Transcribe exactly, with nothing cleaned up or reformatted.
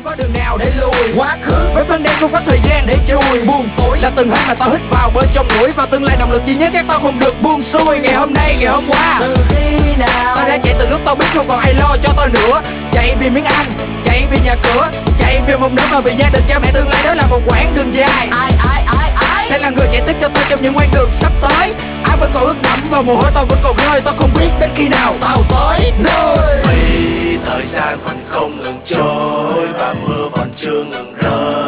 có đường nào để lùi. Quá khứ với vấn đề không có thời gian để chui. Buồn tối là từng hơi mà tao hít vào bên trong mũi, và tương lai động lực duy nhất các tao không được buông xuôi. Ngày hôm nay ngày hôm qua từ khi nào tao đã chạy từ lúc tao biết không còn ai lo cho tao nữa. Chạy vì miếng ăn, chạy vì nhà cửa, chạy vì một nửa và vì gia đình cha mẹ tương lai. Đó là một quãng đường dài. ai ai ai ai Sẽ là người chạy tiếp cho tao trong những quãng đường sắp tới. Ai vẫn còn ướt đẫm và mồ hôi tao vẫn còn rơi. Tao không biết đến khi nào tao tới nơi. Vì thời gian vẫn không ngừng trôi và mưa vẫn chưa ngừng rơi.